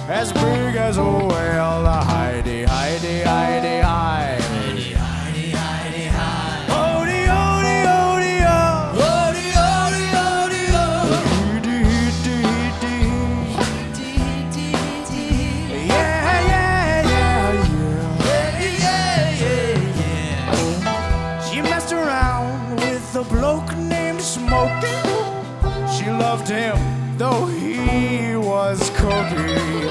as big as a whale. Heidi, Heidi, Heidi, Heidi. Odie, odie, odie, oh. Odie, odie, odie, oh. Yeah, yeah, yeah, Yeah. She messed around with a bloke named Smokey. She loved him, though he was cookie.